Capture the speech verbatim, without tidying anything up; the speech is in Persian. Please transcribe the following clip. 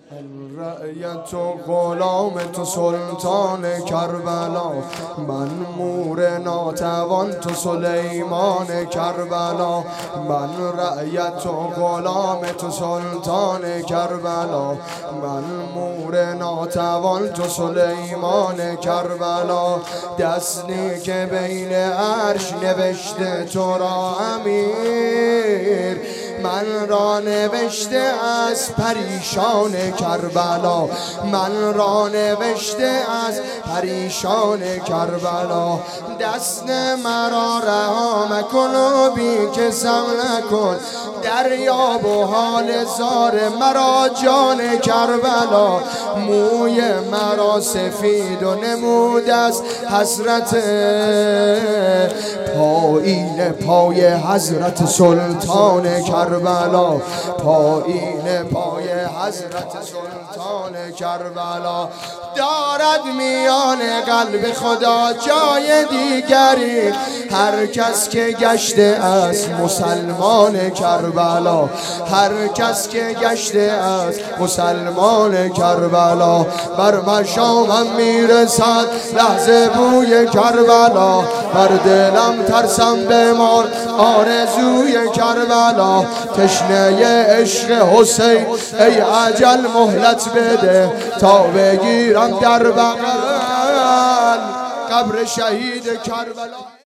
رعیت و غلام تو سلطان کربلا، من مور ناتوان تو سلیمان کربلا. من رعیت و غلام تو سلطان کربلا، من مور ناتوان تو سلیمان کربلا. دستی که بین عرش نوشته تو را امیر، من را نوشته از پریشان کربلا، من را نوشته از پریشان کربلا. دست مرا رها مکن و بی کسم نکن، دریاب و حال زار مرا جان کربلا. موی مرا سفید و نمود از حسرت، پایین پای حضرت سلطان کربلا، پایین پای حضرت سلطان کربلا. دارد میان قلب خدا جای دیگری هر کس که گشته است مسلمان کربلا، هر کس که گشته است مسلمان کربلا. بر مشامم میرسد لحظه بوی کربلا، بر دلم ترسم بمال آرزوی کربلا. تشنه عشق حسین ای اجل مهلت بده، تا بگیرم در بغل قبر شهید کربلا.